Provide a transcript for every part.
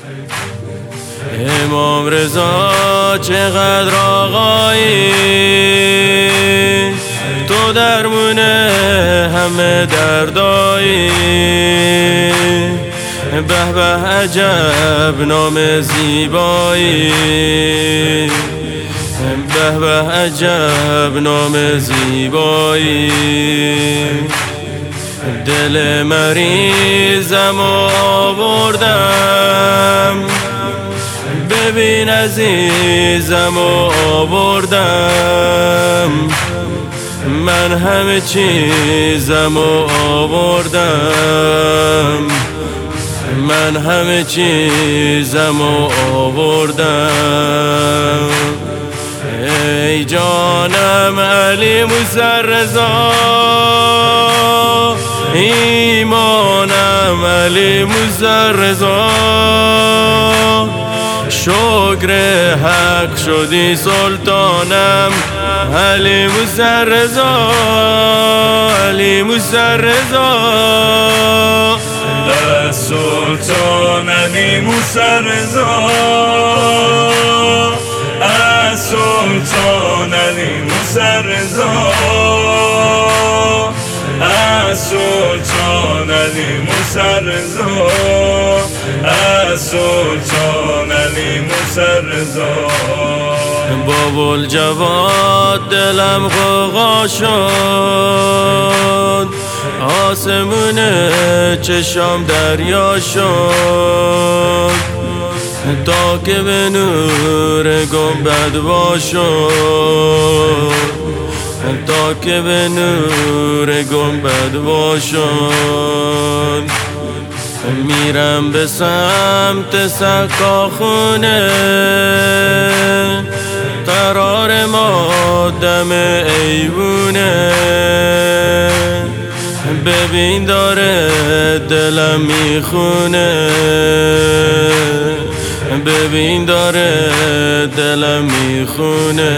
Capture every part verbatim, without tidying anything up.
امام رضا چقدر آقایی، تو درمون همه دردایی. به به عجب نام زیبایی، به به عجب نام زیبایی. دل مریضم آوردم، ببین عزیزم آوردم. من همه چیزم آوردم، من همه چیزم آوردم. ای جانم علی موسی رضا، ایمانم علی موسی رضا. شکر حق شدی سلطانم علی موسی رضا، علی موسی رضا. سلطان علی موسی رضا، سلطان علی موسی رضا، سلطان علی موسی رضا، سلطان علی موسی رضا. با الجواد دلم غوغا شد، آسمون چشام دریا شد. تا که به نور گنبد وا شد، تا که به نور گنبد وا شد. میرم به سمت سقاخونه، قرار ما دم ایوونه. ببین داره دلم میخونه، ببین داره دلم میخونه.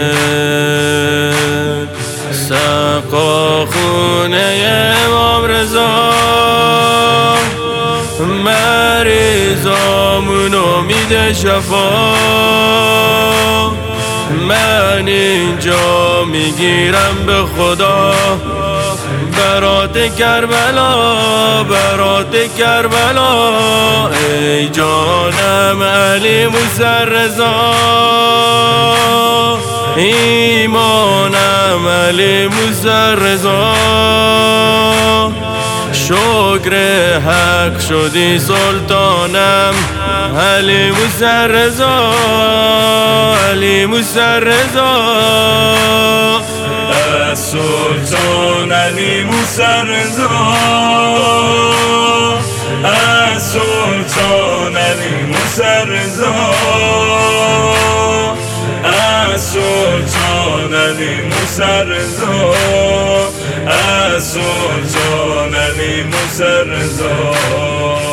سقاخونه امام رضا، مریضامونو میده شفا. من اینجا میگیرم به خدا، برات کربلا، برات کربلا. ای جانم علی موسی رضا، ایمانم علی موسی رضا. شکر حق شدی سلطانم علی موسی رضا، علی موسی رضا. سلطان علی موسی رضا، سلطان علی موسی رضا، سلطان علی موسی رضا، سلطان علی موسی رضا.